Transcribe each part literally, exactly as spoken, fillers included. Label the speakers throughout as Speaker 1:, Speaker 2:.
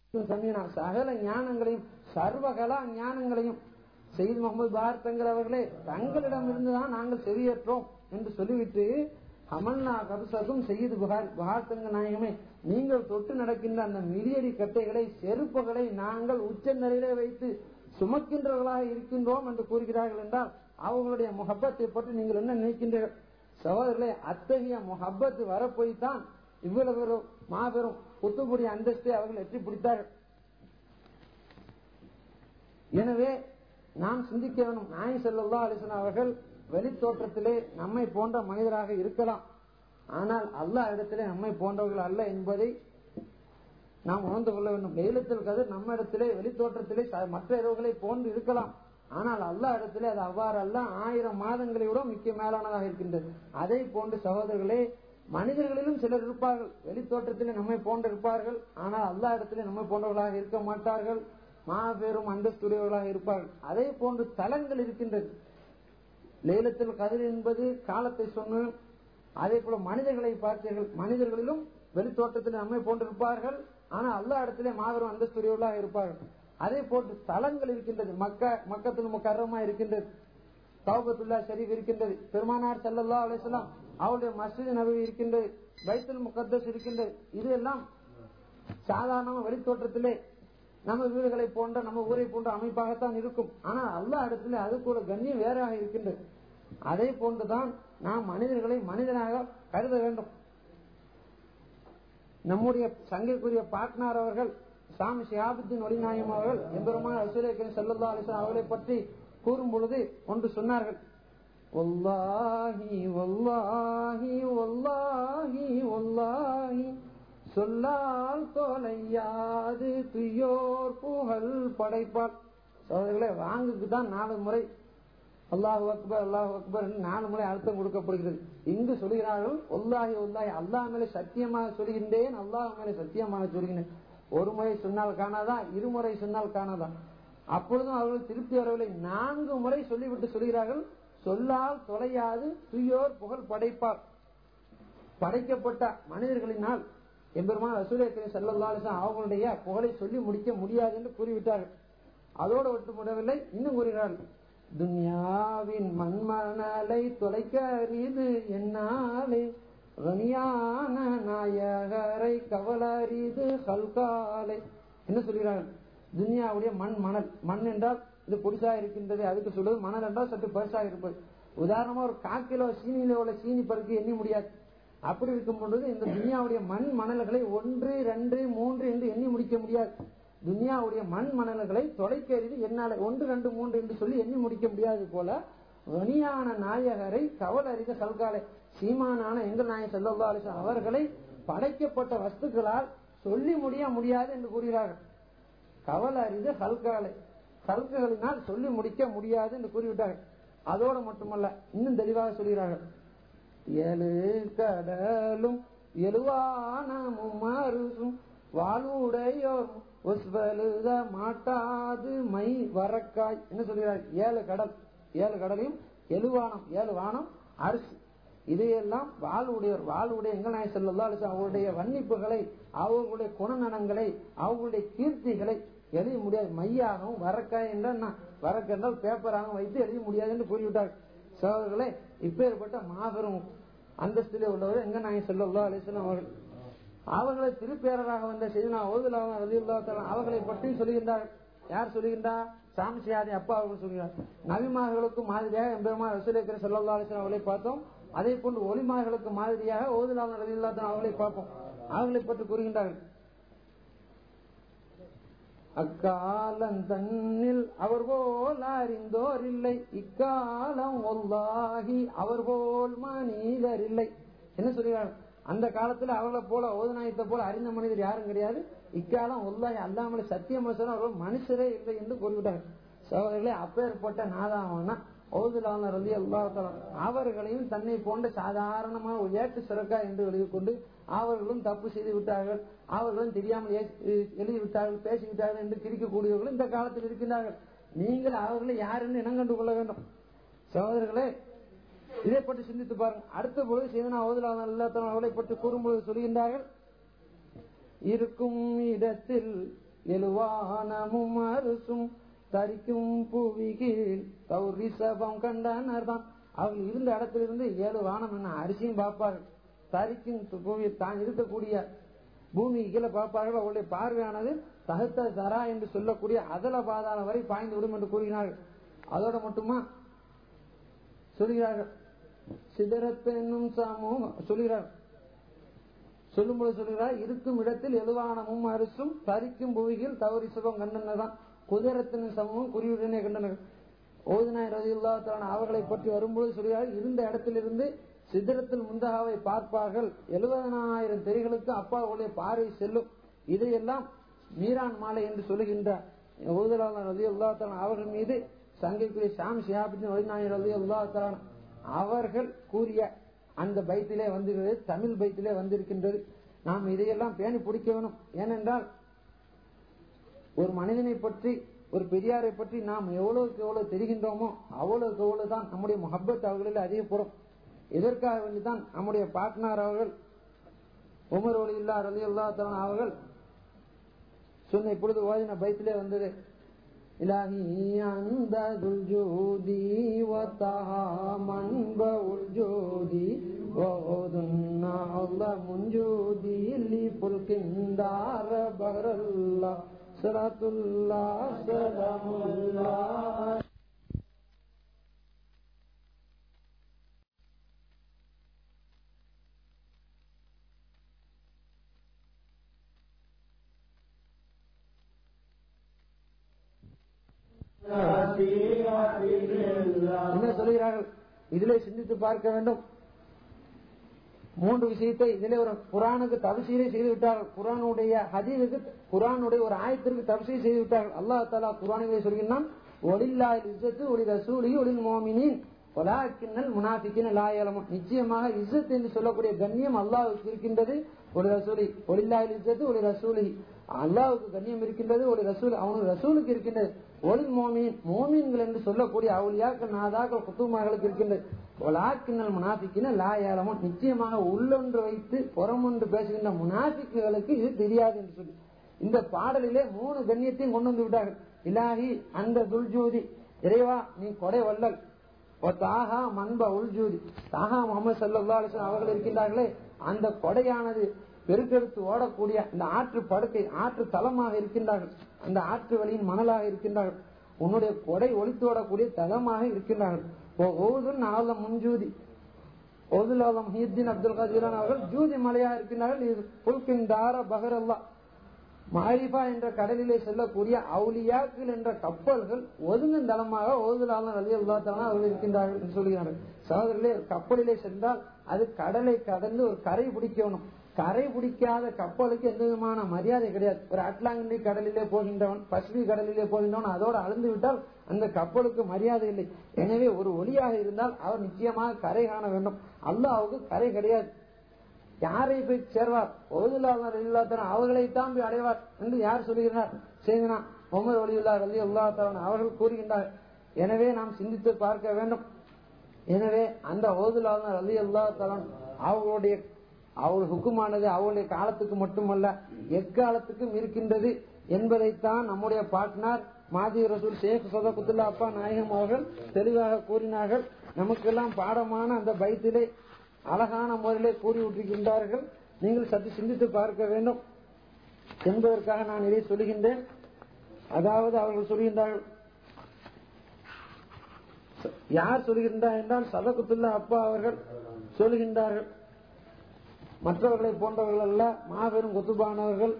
Speaker 1: சகல ஞானங்களையும் சர்வகலா ஞானங்களையும் சையத் முகமது பாரத் அவர்களே தங்களிடம் இருந்துதான் நாங்கள் செவியேற்றோம் என்று சொல்லிவிட்டு அமல்னா கபசகும் செய்து பாரதங்க நாயகமே நீங்கள் தொட்டு நடக்கின்ற அந்த மிதியடி கட்டைகளை செருப்புகளை நாங்கள் உச்ச நிலையிலே வைத்து சுமக்கின்றவர்களாக இருக்கின்றோம் என்று கூறுகிறார்கள் என்றால் அவர்களுடைய முஹப்பத்தை பற்றி நீங்கள் என்ன நினைக்கின்றீர்கள்? சகோதரர்களே, அத்தகைய முஹப்பத்து வரப்போய்தான் இவ்வளவு மாபெரும் குத்துபுடி அந்தஸ்தை அவர்கள் எட்டி பிடித்தார்கள். எனவே நாம் சிந்திக்க வேண்டும். நாயகம் ஸல்லல்லாஹு அலைஹி வஸல்லம் அவர்கள் வெளி தோற்றத்திலே நம்மை போன்ற மனிதராக இருக்கலாம், ஆனால் அல்லாஹ் இடத்திலே நம்மை போன்றவர்கள் அல்ல என்பதை நாம் உணர்ந்து கொள்ள வேண்டும். லைலத்துல் கத்ர் நம்ம இடத்திலே வெளி தோற்றத்திலே மற்ற இரவுகளை போன்று இருக்கலாம், ஆனால் அல்லாஹ் இடத்திலே அது அவ்வாறு அல்ல, ஆயிரம் மாதங்களை விட மிக்க மேலானதாக இருக்கின்றது. அதை போன்று சகோதரர்களே, மனிதர்களிலும் சிலர் இருப்பார்கள், வெளி தோற்றத்திலே நம்மை போன்று இருப்பார்கள், ஆனால் அல்லாஹ் இடத்திலே நம்மை போன்றவர்களாக இருக்க மாட்டார்கள், மாபெரும் அந்தஸ்துடையவர்களாக இருப்பார்கள். அதே போன்று தலங்கள் இருக்கின்றது. லைலத்துல் கத்ர் என்பது காலத்தை சொன்ன, அதே போல மனிதர்களை பார்த்தீர்கள், மனிதர்களிலும் வெளி தோற்றத்தில் நம்மை போன்று இருப்பார்கள், ஆனால் அல்லாஹ் இடத்திலே மாபெரும் அந்தஸ்துடையவர்களாக இருப்பார்கள். அதே போன்று தலங்கள் இருக்கின்றது. மக்கா மக்கத்துல் முக்கர்ரமா இருக்கின்றது, தௌபத்துல்லாஹ் ஷரீஃப் இருக்கின்றது, பெருமானார் ஸல்லல்லாஹு அலைஹி வஸல்லம் அவருடைய மஸ்ஜித் நபவி இருக்கின்றது, பைத்துல் முகத்தஸ் இருக்கின்றது. இது எல்லாம் சாதாரண வெளி தோற்றத்திலே நம்ம வீடுகளை போன்ற நம்ம ஊரை போன்ற அமைப்பாகத்தான் இருக்கும், ஆனால் அல்லாஹ் இடத்துல அது கூட கண்ணியம் வேறாக இருக்கின்றது. அதே போன்றுதான் நாம் மனிதர்களை மனிதனாக கருத வேண்டும். நம்முடைய சங்கைக்குரிய பாட்னார் அவர்கள் சாமி ஷிஹாபுத்தீன் ஒளிநாயகம் அவர்கள் எம்பெருமானார் ரசூலுல்லாஹி ஸல்லல்லாஹு அலைஹி வஸல்லம் அவர்களை பற்றி கூறும் பொழுது ஒன்று சொன்னார்கள். வல்லாஹி வல்லாஹி வல்லாஹி வல்லாஹி சொல்லால் தொலையாது துயோர் புகழ் படைப்பால். சோதர்களே, வாங்குக்கு தான் நாலு முறை அல்லாஹு அக்பர் அல்லாஹு அக்பர் நாலு முறை அர்த்தம் கொடுக்கப்படுகிறது. இங்கு சொல்கிறார்கள் ஒல்லாஹி ஒல்லாஹி, அல்லாஹ் மேலே சத்தியமாக சொல்கின்றேன், அல்லாஹ் மேலே சத்தியமாக சொல்கிறேன். ஒரு முறை சொன்னால் காணாதா, இருமுறை சொன்னால் காணாதா? அப்பொழுதும் அவர்கள் திருப்தி வரவில்லை. நான்கு முறை சொல்லிவிட்டு சொல்கிறார்கள், சொல்லால் தொலையாது துயோர் புகழ் படைப்பால். படைக்கப்பட்ட மனிதர்களினால் எம்பெருமானார் ரசூலுல்லாஹி ஸல்லல்லாஹு அலைஹி வஸல்லம் அவர்களுடைய புகழை சொல்லி முடிக்க முடியாது என்று கூறிவிட்டார்கள். அதோடு விட்டு முடியவில்லை, இன்னும் கூறுகிறார்கள், துன்யாவின் மண்மணலை தொலைக்க அரிது என்னாலே ரனியான நாயகரை கவலரிது கல்காலை. என்ன சொல்கிறார்கள்? துன்யாவுடைய மண் மணல், மண் என்றால் இது பொடிசா இருக்கின்றது, அதுக்கு சொல்வது மணல் என்றால் சற்று பெருசாக இருப்பது. உதாரணமா ஒரு காக்கிலோ சீனியில உள்ள சீனி பருக்கு எண்ணி முடியாது. அப்படி இருக்கும் பொழுது இந்த துன்யாவுடைய மண் மணல்களை ஒன்று ரெண்டு மூன்று என்று எண்ணி முடிக்க முடியாது. துன்யாவுடைய மண் மணல்களை தொலைக்க எறிது என்னால ஒன்று ரெண்டு மூன்று என்று சொல்லி எண்ணி முடிக்க முடியாது போல கனியான நாயகரை கவல் அறித கல்காலை, சீமானான எங்கள் நாயகம் ஸல்லல்லாஹு அலைஹி வஸல்லம் அவர்களை படைக்கப்பட்ட வஸ்துக்களால் சொல்லி முடிய முடியாது என்று கூறுகிறார்கள். கவல் அறித கல்காலை, கல்குகளினால் சொல்லி முடிக்க முடியாது என்று கூறிவிட்டார்கள். அதோடு மட்டுமல்ல, இன்னும் தெளிவாக சொல்கிறார்கள், ஏழு கடலும் எழுவானமும் அருசும் வாழுடையோர் ஒஸ்வலுத மாட்டாது மை வரக்காய். என்ன சொல்கிறார்? ஏழு கடல், ஏழு கடலையும் எழுவானம், ஏழு வானம் அரிசி, இதையெல்லாம் வாழ்வுடையவர் வாழ்வுடைய எங்கள் நாயகம் ஸல்லல்லாஹு அலைஹி வஸல்லம் அவருடைய வன்னிப்புகளை, அவர்களுடைய குணநலங்களை, அவர்களுடைய கீர்த்திகளை எழுத முடியாது. மையாகவும் வரக்காய் என்றால் வரக்க என்றால் பேப்பராகவும் வைத்து எழுத முடியாது என்று கூறிவிட்டார்கள். சகோதரர்களே, இப்பேற்பட்ட மாபெரும் அந்தஸ்திலே உள்ளவர் எங்க நாயகம் ஸல்லல்லாஹு அலைஹி வஸல்லம் அவர்கள். அவர்களை திருப்பேரராக வந்த செய்தனா ஓதுலாஹு ரலியல்லாஹு தஆலா அவர்களை பற்றி சொல்லுகின்றார்கள். யார் சொல்லுகின்றார்? சாமிசியாதி அப்பா அவர்கள் சொல்கிறார். நபிமார்களுக்கும் மாதிரியாக எம்பெருமானார் ரசூலுல்லாஹி ஸல்லல்லாஹு அலைஹி வஸல்லம் அவர்களை பார்த்தோம், அதே போன்று ஒலிமார்களுக்கு மாதிரியாக ஓதுலாஹு ரலியல்லாஹு தஆலா அவர்களை பார்ப்போம். அவர்களை பற்றி கூறுகின்றார்கள், அக்காலம் தன்னில் அவர் போல் அறிந்தோர் இல்லை, இக்காலம் வல்லாஹி அவர் போல் மனிதர் இல்லை. என்ன சொல்கிறார்? அந்த காலத்துல அவர்களை போல ஓதுநாயத்தை போல அறிந்த மனிதர் யாரும் கிடையாது, இக்காலம் வல்லாஹி அல்லாமலே சத்தியம் அவர்கள் மனுஷரே இல்லை என்று கூறிவிட்டார்கள். சகோதரர்களே, அப்பேற்பட்ட நாதாவான ஓதுலாஹு ரலியல்லாஹு தஆலா அவர்களையும் தன்னை போன்ற சாதாரணமாக ஏற்று சிறக்கா என்று எழுதி கொண்டு அவர்களும் தப்பு செய்து விட்டார்கள், அவர்களும் தெரியாமல் எழுதிவிட்டார்கள், பேசிவிட்டார்கள் என்று திரிக்கக்கூடியவர்கள் இந்த காலத்தில் இருக்கின்றார்கள். நீங்கள் அவர்களை யார் என்று இனம் கண்டு கொள்ள வேண்டும். சகோதரர்களே, இதை பற்றி சிந்தித்து பாருங்கள். அடுத்த பொழுது செய்தனா ஓதுலாஹு அவர்களை பற்றி கூறும்போது சொல்கின்றார்கள், இருக்கும் இடத்தில் எழுவானமும் அரசும் தரிக்கும் புவிகீழ் தௌரிசபம் கண்டனர் தான். அவர்கள் இருந்த இடத்திலிருந்து ஏழு வானம் என்ன அரிசியும் பார்ப்பார்கள், தரிக்கும் புவி தான் இருக்கக்கூடிய பூமி கீழே பார்ப்பார்கள். அவருடைய பார்வையானது தகத்த தரா என்று சொல்லக்கூடிய அதல பாதாளம் வரை பாய்ந்து விடும் என்று கூறுகிறார்கள். அதோட மட்டுமா சொல்கிறார்கள், சிதறத்து என்னும் சமூகம் சொல்கிறார் சொல்லும்போது சொல்கிறார், இருக்கும் இடத்தில் எழுவானமும் அரசும் தரிக்கும் புவிகள் தவறி சுபம் கண்டனதான். குதிரத்தின் சமூகம் குறியுடனே கண்டனர். ஓதுநாயர் ரலியல்லாஹு தஆலா அவர்களை பற்றி வரும்போது சொல்கிறார், இருந்த இடத்திலிருந்து சிதறத்தில் முந்தகாவை பார்ப்பார்கள், எழுபதனாயிரம் தெரிகளுக்கு அப்பாவுடைய பார்வை செல்லும். இதையெல்லாம் மீரான் மாலை என்று சொல்லுகின்றார். ஓதுநாயர் ரலியல்லாஹு தஆலா அவர்கள் மீது சங்கைக்குரிய ஷாம் ஷிஹாபுத்தீன் ஓதுநாயர் ரலியல்லாஹு தஆலா அவர்கள் கூறிய அந்த பைத்திலே வந்திருக்கிறது, தமிழ் பைத்திலே வந்திருக்கின்றது. நாம் இதையெல்லாம் பேணி பிடிக்க வேணும். ஏனென்றால் ஒரு மனிதனை பற்றி, ஒரு பெரியாரை பற்றி நாம் எவ்வளவுக்கு எவ்வளவு தெரிகின்றோமோ அவ்வளவுக்கு எவ்வளவுதான் நம்முடைய முஹப்பத் அவர்களில் அதிகப்படும். இதற்காக வேண்டிதான் நம்முடைய பாட்னார் அவர்கள் உமர் வலியுல்லாஹ் ரலியல்லாஹு தஆலா அவர்கள் சொன்ன இப்பொழுது ஓதின பைத்திலே வந்தது, இலாஹி அந்ததுல் ஜூதி வதஹா மன்புல் ஜூதி வஹுதுன்னா அல்லாஹ்முன் ஜூதி லிபுல்கின்தார பஹரல்லாஹ் ஸலத்துல்லாஹ் ஸலமுல்லாஹ். என்ன சொல்கிறார்கள்? இதிலே சிந்தித்து பார்க்க வேண்டும். மூன்று விஷயத்தை இதிலே ஒரு குர்ஆனுக்கு தஃசீரை செய்து விட்டார்கள். குர்ஆனுடைய ஹதீஸுக்கு, குர்ஆனுடைய ஒரு ஆயத்திற்கு தஃசீர் செய்து விட்டார்கள். அல்லாஹ் தஆலா குர்ஆனிலே சொல்கிறான், வலில்லாஹில் இஸ்ஸத்து வலி ரசூலிஹி வலில் முஃமினீன் வலாக்கின்னல் முனாஃபிகீன லா யஅலமூன். நிச்சயமாக இஸ்ஸத் என்று சொல்லக்கூடிய கண்ணியம் அல்லாஹ்வுக்கு இருக்கின்றது, ஒலி ரசூலி வலில்லாஹில் இஸ்ஸத்து வலி ரசூலிஹி அல்லாஹ்வுக்கு கண்ணியம் இருக்கின்றது, ஒலி ரசூல் அவனுக்கு ரசூலுக்கு இருக்கின்றது, ஒலில் முஃமினீன் முஃமின்கள் என்று சொல்லக்கூடிய அவுலியாக்கள் நாதாக்கள் குத்துமார்களுக்கு இருக்கின்றது, வலாக்கின்னல் முனாஃபிகீன லா யஅலமூன் நிச்சயமாக உள்ளொன்று வைத்து புறமொன்று பேசுகின்ற முனாஃபிக்குகளுக்கு இது தெரியாது என்று சொல்லி இந்த பாடலிலே மூணு கண்ணியத்தையும் கொண்டு வந்து விட்டார்கள். இலாஹி அந்த துல்ஜூதி, இறைவா நீ கொடை வல்லல், தாகா மன்ப உல்ஜூதி, தாகா முகமது ஸல்லல்லாஹு அலைஹி வஸல்லம் அவர்கள் இருக்கின்றார்களே அந்த கொடையானது பெருக்கெடுத்து ஓடக்கூடிய அந்த ஆற்று படுக்கை, ஆற்று தலமாக இருக்கின்றார்கள், அந்த ஆற்று வழியின் மணலாக இருக்கின்றார்கள், உன்னுடைய கொடை ஒளித்து ஓடக்கூடிய தலமாக இருக்கின்றார்கள். முன்ஜூதி ஓதுலாலம் ஹீத்தீன் அப்துல் காதிர் அவர்கள் ஜூதி மலையாக இருக்கின்றார்கள். இது புல்கின்தார பஹரல்லா மாரிஃபா என்ற கடலிலே செல்லக்கூடிய அவுலியாக்கள் என்ற கப்பல்கள் ஒதுங்கும் தளமாக ஓதுலாலம் ரலியல்லாஹு தஆலா அவர்கள் இருக்கின்றார்கள் என்று சொல்கிறார்கள். சகோதரர்களே, கப்பலிலே சென்றால் அது கடலை கடந்து ஒரு கரை பிடிக்கணும். கரை பிடிக்காத கப்பலுக்கு எந்த விதமான மரியாதை கிடையாது. ஒரு அட்லாண்டிக் கடலிலே போகின்றவன், பசிபிக் கடலிலே போகின்றவன் அதோடு அழுந்து விட்டால் அந்த கப்பலுக்கு மரியாதை இல்லை. எனவே ஒரு ஒளியாக இருந்தால் அவர் நிச்சயமாக கரை காண வேண்டும். அல்லாஹ்வுக்கு கரை கிடையாது. யாரை போய் சேர்வார்? அவர்களைத்தான் போய் அடைவார் என்று யார் சொல்லுகிறார்? செய்தனா உமர் வலியுல்லாஹ் ரலியல்லாஹு தஆலா அவர்கள் கூறுகின்றார். எனவே நாம் சிந்தித்து பார்க்க வேண்டும். எனவே அந்த ஓதுலாஹ் ரலியல்லாஹு தஆலா அவர்களுடைய அவர்கள் ஹுக்குமானது அவருடைய காலத்துக்கு மட்டுமல்ல எக்காலத்துக்கும் இருக்கின்றது என்பதைத்தான் நம்முடைய பார்ட்னர் மாதி ரசூல் ஷேக் சதகுத்துல்லா அப்பா நாயகம் அவர்கள் தெளிவாக கூறினார்கள். நமக்கெல்லாம் பாடமான அந்த பைத்திலே அழகான முறையிலே கூறி விட்டிருக்கின்றார்கள். நீங்கள் சற்று சிந்தித்து பார்க்க வேண்டும் என்பதற்காக நான் இதை சொல்லுகின்றேன். அதாவது அவர்கள் சொல்கின்றார்கள், யார் சொல்கின்றார் என்றால் சதகுத்துல்லா அப்பா அவர்கள் சொல்கின்றார்கள். மற்றவர்களை போன்றவர்கள் அல்ல, மாபெரும் குத்துபானவர்கள்.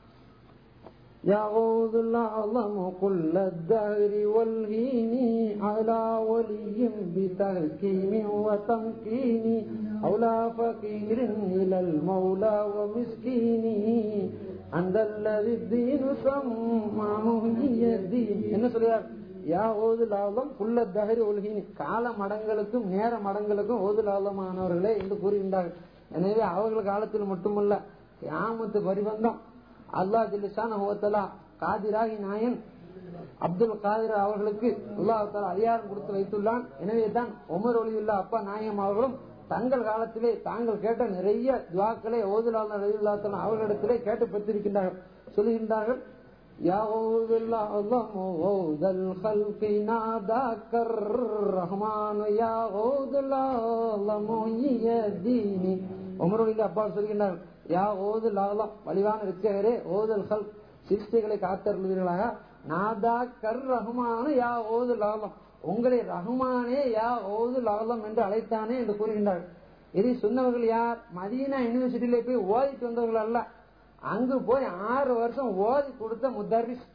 Speaker 1: يعوذ العظم كل الدهر والهين على ولي بتحكيم وتمكين أولى فقير إلى المولى ومسكين عند الذي الدين سمعه الدين. என்ன சொல்றார்? யா ஓதுல் ஆலம் குல்ல தஹரி உல்ஹீனி, கால மடங்களுக்கும் நேர மடங்களுக்கும் ஓதுல் ஆலமானவர்களே என்று கூறுகின்றார்கள். எனவே அவர்கள் காலத்தில் மட்டுமல்ல கியாமத்து பரிபந்தம் அல்லாஹ் ஜல்லஷானஹு வ தஆலா காதிராகி நாயன் அப்துல் காதிர் அவர்களுக்கு அல்லாஹ் தஆலா அதிகாரம் கொடுத்து வைத்துள்ளான். எனவே தான் உமர் வலியுல்லாஹ் அப்பா நாயகம் அவர்களும் தங்கள் காலத்திலே தாங்கள் கேட்ட நிறைய துஆக்களை ஓதுலாஹ் ரலியல்லாஹு தஆலா அவர்களிடத்திலே கேட்டு பெற்றிருக்கின்றார்கள். சொல்லுகின்றார்கள், يعوذ العظم غوذ الخلق ناداك الرحمن يعوذ العظم هي الدين. உமருடைய அப்பா சொல்கின்றார், யா ஓதுல் அலம், வலிவான ரிச்சகரே, ஓதுல் ஹல்க், சிருஷ்டிகளை காத்தருள்வீர்களாக, நாதா கர் ரஹ்மான யா ஓதுல் அலம், உங்களை ரஹ்மானே யா ஓதுல் அலம் என்று அழைத்தானே என்று கூறுகின்றார். இதை சொன்னவர்கள் யார்? மதீனா யூனிவர்சிட்டியில போய் ஓதிட்டு வந்தவர்கள் அல்ல, அங்கு போய் ஆறு வருஷம் ஓதி கொடுத்த முத்தர்ரிஸ்.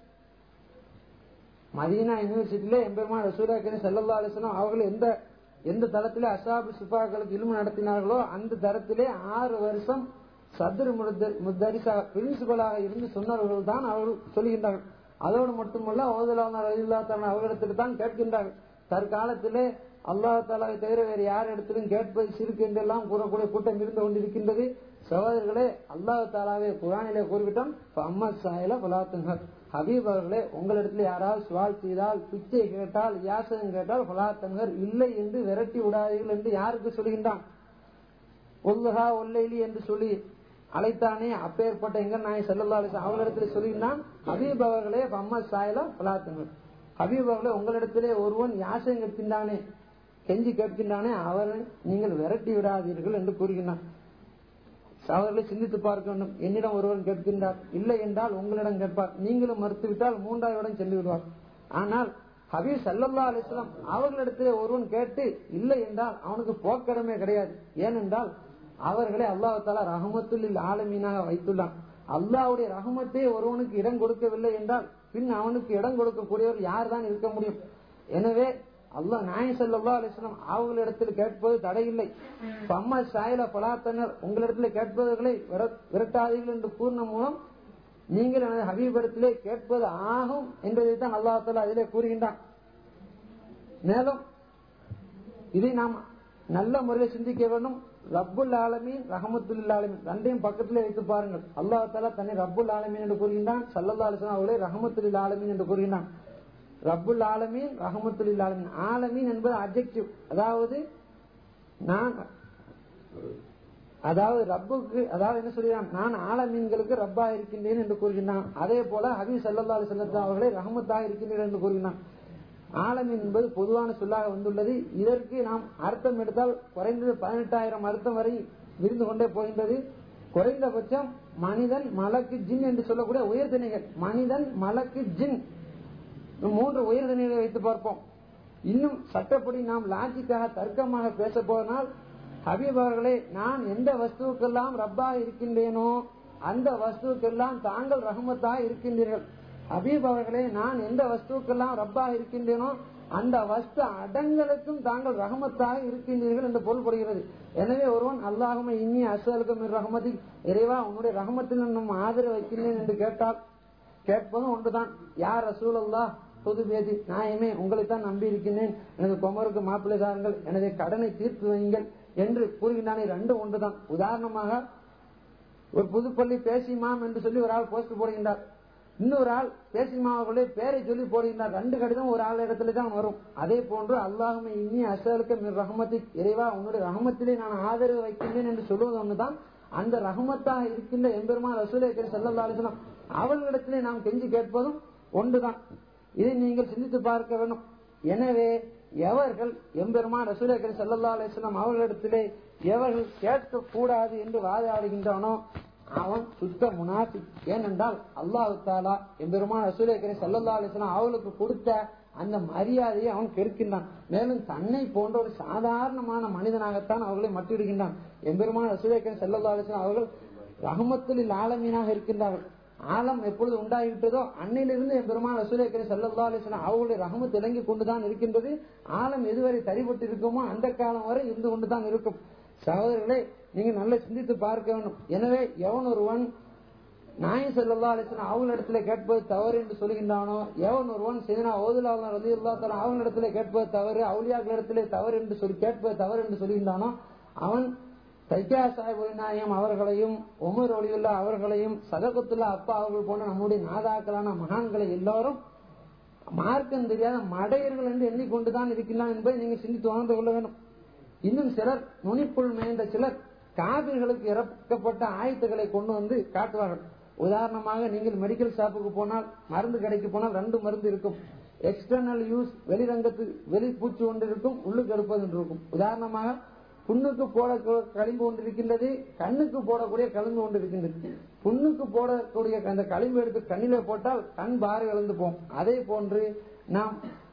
Speaker 1: மதீனா யுனிவர்சிட்டியில எம்பெருமான் ரசூலுல்லாஹி ஸல்லல்லாஹு அலைஹி வஸல்லம் அவர்கள் எந்த எந்த தளத்திலே அஸ்ஹாபு சுஃபாக்களுக்கு இல்மு நடத்தினார்களோ அந்த தரத்திலே ஆறு வருஷம் சத்ரு முத்தரிசா பிரின்சிபலாக இருந்து சொன்னவர்கள் தான் அவர்கள் சொல்லுகின்றார்கள். அதோடு மட்டுமல்ல, ஓதுலான ரலியல்லாஹு அவர்களிடத்துக்கு தான் கேட்கின்றார்கள். தற்காலத்திலே அல்லாஹ் தஆலாவை தவிர வேறு யார் இடத்திலும் கேட்பது சிறுக்கு என்றெல்லாம் கூறக்கூடிய கூட்டம் இருந்து கொண்டிருக்கின்றது. சகோதரர்களே, அல்லாஹ் தஆலாவே குர்ஆனிலே கூறிவிட்டோம், அம்மா சாயில பலாத்துங்கர், ஹபீப் அவர்களே, உங்களிடத்துல யாராவது சுவால் செய்தால், பிச்சை கேட்டால், யாசகம் கேட்டால் பலாத்தங்கர், இல்லை என்று விரட்டி விடாதீர்கள் என்று யாருக்கு சொல்கின்றான்? ஒல்லுகா ஒல்லைலி என்று சொல்லி அழைத்தானே, அப்பேற்பட்ட எங்க நாய் ஸல்லல்லாஹு அலைஹி வஸல்லம் அவர்களிடத்தில் சொல்கின்றான், ஹபீப் அவர்களே அம்மா சாயில பலாத்துங்கர், ஹபீப் அவர்களே, உங்களிடத்திலே ஒருவன் யாசகம் கேட்கின்றானே, கெஞ்சி கேட்கின்றானே, அவரை நீங்கள் விரட்டி விடாதீர்கள் என்று கூறுகின்றான். அவர்களை சிந்தித்து பார்க்க வேண்டும். என்னிடம் ஒருவன் கேட்கின்றார், இல்லை என்றால் உங்களிடம் கேட்பார், நீங்களும் மறுத்துவிட்டால் மூன்றாவது சென்று விடுவார். ஆனால் ஹபீப் ஸல்லல்லாஹு அலைஹி வஸல்லம் அவர்களிடத்திலே ஒருவன் கேட்டு இல்லை என்றால் அவனுக்கு போக்கடமே கிடையாது. ஏனென்றால் அவர்களை அல்லாஹ் தஆலா ரஹ்மத்துல் ஆலமீனாக வைத்துள்ளான். அல்லாஹ்வுடைய ரஹ்மத்தை ஒருவனுக்கு இடம் கொடுக்கவில்லை என்றால் பின் அவனுக்கு இடம் கொடுக்கக்கூடியவர் யார் தான் இருக்க முடியும்? எனவே அல்லாஹ் நாயகம் ஸல்லல்லாஹு அலைஹி வஸல்லம் அவர்களிடத்தில் கேட்பது தடையில்லை. அம்மா சாயில பலாத்தனர், உங்களிடத்தில் கேட்பவர்களை விரட்டாதீர்கள் என்று கூறின மூலம் நீங்கள் எனது ஹபீபிடத்திலே கேட்பது ஆகும் என்பதைத்தான் அல்லாஹ் தஆலா அதிலே கூறுகின்றான். மேலும் இதை நாம் நல்ல முறையில் சிந்திக்க வேண்டும். ரப்புல் ஆலமீன், ரஹமத்துல் ஆலமீன் ரெண்டையும் பக்கத்திலே வைத்து பாருங்கள். அல்லாஹ் தஆலா தன்னை ரப்புல் ஆலமீன் என்று கூறுகின்றான், ஸல்லல்லாஹு அலைஹி வஸல்லம் அவர்களை ரஹமத்துல் ஆலமீன் என்று கூறுகின்றான். ரப்புல் ஆலமீன், ரஹமத்துல் ஆலமீன். ஆலமீன் என்பது அட்ஜெக்டிவ், அதாவது நான் அதாவது ரப்புக்கு, அதாவது என்ன சொல்கிறான், நான் ஆலமீன்களுக்கு ரப்பா இருக்கின்றேன் என்று கூறுகின்றான். அதே போல ஹபீப் ஸல்லல்லாஹு அலைஹி வஸல்லம் அவர்களை ரஹமத்தாக இருக்கின்றேன் என்று கூறுகின்றான். ஆலமீன் என்பது பொதுவான சொல்லாக வந்துள்ளது. இதற்கு நாம் அர்த்தம் எடுத்தால் குறைந்தது பதினெட்டாயிரம் அர்த்தம் வரை விரிந்து கொண்டே போகின்றது. குறைந்தபட்சம் மனிதன், மலக்கு, ஜின் என்று சொல்லக்கூடிய உயர்தனிகள், மனிதன், மலக்கு, ஜின் மூன்று உயர்தனிகளை வைத்து பார்ப்போம். இன்னும் சட்டப்படி நாம் லாஜிக்காக தர்க்கமாக பேச போனால், ஹபீப் அவர்களே, நான் எந்த வஸ்துக்கெல்லாம் ரப்பா இருக்கின்றேனோ அந்த வஸ்துக்கெல்லாம் தாங்கள் ரஹமத்தாக இருக்கின்றீர்கள். ஹபீப் அவர்களே, நான் எந்த வஸ்துக்கெல்லாம் ரப்பா இருக்கின்றேனோ அந்த வஸ்து அடங்களுக்கும் தாங்கள் ரஹமத்தாக இருக்கின்றீர்கள் என்று பொருள்படுகிறது. எனவே ஒருவன் அல்லாஹும்ம இன்னி அஸ்அலுக மின் ரஹ்மதிக், இறைவா உன்னுடைய ரஹமத்தில் நம்ம ஆதரவு வைக்கின்றேன் என்று கேட்டால் கேட்பதும் ஒன்றுதான். யார் ரசூலல்லாஹ் பொது பேதி, நாயமே உங்களைத்தான் நம்பி இருக்கின்றேன், எனது குமருக்கு மாப்பிள்ளை தாருங்கள், எனது கடனை தீர்த்து வையுங்கள் என்று கூறுகின்றானே, ரெண்டு ஒன்றுதான். உதாரணமாக ஒரு புதுப்பள்ளி பேசிமாம் என்று சொல்லி ஒரு ஆள் போஸ்ட் போடுகின்றார், இன்னொரு ஆள் பேசிமா அவர்களே பேரை சொல்லி போடுகின்றார். ரெண்டு கடிதம் ஒரு ஆள் இடத்துல தான் வரும். அதே போன்று அல்லாஹும்ம இன்னி அஸ்அலுக மின் ரஹ்மதிக், இறைவா உன்னுடைய ரஹமத்திலே நான் ஆதரவு வைக்கின்றேன் என்று சொல்வது ஒன்றுதான். அந்த ரஹமத்தாக இருக்கின்ற எம்பெருமான் ரசூலுல்லாஹி ஸல்லல்லாஹு அலைஹி வஸல்லம் அவர்களிடத்திலே நாம் கெஞ்சி கேட்பதும் ஒன்றுதான். இதை நீங்கள் சிந்தித்து பார்க்க வேண்டும். எனவே எவர்கள் எம்பெருமான் ரசூலுல்லாஹி ஸல்லல்லாஹு அலைஹி வஸல்லம் அவர்களிடத்திலே எவர்கள் கேட்க கூடாது என்று வாதாடுகின்றானோ அவன் சுத்த முனாஃபிக். ஏனென்றால் அல்லாஹ் தஆலா எம்பெருமான் ரசூலுல்லாஹி ஸல்லல்லாஹு அலைஹி வஸல்லம் அவர்களுக்கு கொடுத்த அந்த மரியாதையை அவன் கெடுக்கின்றான். மேலும் தன்னை போன்ற ஒரு சாதாரணமான மனிதனாகத்தான் அவர்களை மட்டிடுகின்றான். எம்பெருமான் ரசூலுல்லாஹி ஸல்லல்லாஹு அலைஹி வஸல்லம் அவர்கள் ரஹ்மத்துல் ஆலமீனாக இருக்கின்றார்கள். ஆலம் எப்பொழுது உண்டாகிவிட்டதோ அன்னையிலிருந்து எம்பெருமான் ரசூலுல்லாஹி ஸல்லல்லாஹு அலைஹி வஸல்லம் அவர்களுடைய ரஹ்மத் இறங்கி கொண்டுதான் இருக்கின்றது. ஆலம் எதுவரை தரிபட்டு இருக்குமோ அந்த காலம் வரை இருந்து கொண்டுதான் இருக்கும். சகோதரர்களே, நீங்க நல்ல சிந்தித்து பார்க்க வேண்டும். எனவே எவன் ஒருவன் நாயகம் ஸல்லல்லாஹு அலைஹி வஸல்லம் அவர்களிடத்திலே கேட்பது தவறு என்று சொல்கின்றானோ, எவன் ஒருவன் சையதுனா ஓதுலாஹ் ரலியல்லாஹு தஆலா அவர்களிடத்திலே கேட்பது தவறு, அவுலியாக்களிடத்திலே தவறு என்று சொல்லி கேட்பது தவறு என்று சொல்கின்றானோ, அவன் தைக்கா சாஹிப் நாயகம் அவர்களையும், உமர் ஒலியுல்லா அவர்களையும், சதகத்துல்லா அப்பா அவர்கள் போன்ற நம்முடைய நாதாக்களான மகான்களை எல்லாரும் மார்க்கம் தெரியாத மடையர்கள் என்று எண்ணிக்கொண்டுதான் இருக்கின்றான் என்பதை நீங்கள் சிந்தித்து உணர்ந்து கொள்ள வேண்டும். இன்னும் சிலர், நுனிப்புள் மேய்ந்த சிலர் காபிர்களுக்கு இறக்கப்பட்ட ஆயத்துக்களை கொண்டு வந்து காட்டுவார்கள். உதாரணமாக நீங்கள் மெடிக்கல் ஷாப்புக்கு போனால், மருந்து கடைக்கு போனால் ரெண்டு மருந்து இருக்கும். எக்ஸ்டர்னல் யூஸ், வெளிரங்கத்து வெளி பூச்சி ஒன்று இருக்கும், உள்ளுக்கு எடுப்பது ஒன்று இருக்கும். உதாரணமாக புண்ணுக்கு போட களிம்பு ஒன்று இருக்கின்றது, கண்ணுக்கு போடக்கூடிய களிம்பு ஒன்று இருக்கின்றது. புண்ணுக்கு போடக்கூடிய அந்த களிம்பு எடுத்து கண்ணிலே போட்டால் கண் பாறை இழந்து போகும். அதே போன்று நாம்